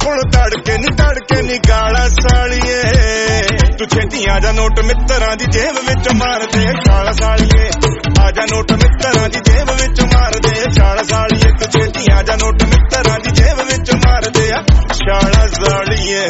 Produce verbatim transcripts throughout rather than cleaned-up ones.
ਕੋਲ ਤੜਕੇ ਨੀ ਤੜਕੇ ਨੀ ਗਾਲਾਂ ਸਾਲੀਏ ਤੂੰ ਛੇਤੀ ਆ ਜਾ ਨੋਟ ਮਿੱਤਰਾਂ ਦੀ ਜੇਬ ਵਿੱਚ ਮਾਰਦੇ ਛਾਲ ਸਾਲੀਏ ਆ ਜਾ ਨੋਟ ਮਿੱਤਰਾਂ ਦੀ ਜੇਬ ਵਿੱਚ ਮਾਰਦੇ ਛਾਲ ਸਾਲੀਏ ਤੂੰ ਛੇਤੀ ਆ ਜਾ ਨੋਟ ਮਿੱਤਰਾਂ ਦੀ ਜੇਬ ਵਿੱਚ ਮਾਰਦੇ ਆ ਛਾਲ ਸਾਲੀਏ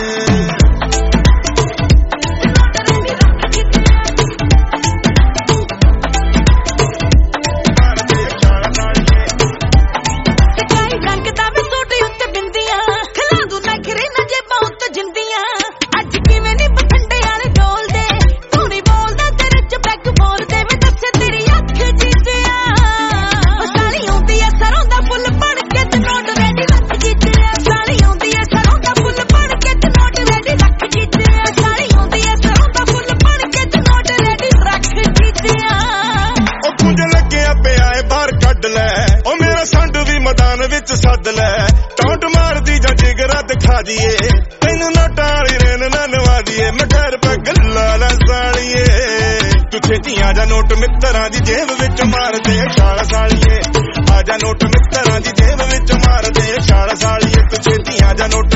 ਸੱਦ ਲੈ ਟੌਂਟ ਮਾਰਦੀ ਜਾਂ ਜਿਗਰਾ ਦਿਖਾ ਦੀਏ ਤੈਨੂੰ ਨੋਟਾਂ ਵਾਲੀ ਰੇਨ ਨਾ ਨਵਾ ਦੀਏ ਮੈਂ ਘਰ ਪੈ ਗੱਲਾਂ ਨਾ ਸਾਲੀਏ ਤੂੰ ਛੇਤੀ ਆ ਜਾ ਨੋਟ ਮਿੱਤਰਾਂ ਦੀ ਜੇਬ ਵਿੱਚ ਮਾਰਦੇ ਛਾਲ ਸਾਲੀਏ ਆ ਜਾ ਨੋਟ ਮਿੱਤਰਾਂ ਦੀ ਜੇਬ ਵਿੱਚ ਮਾਰਦੇ ਛਾਲ ਸਾਲੀਏ ਤੂੰ ਛੇਤੀ ਆ ਜਾ ਨੋਟ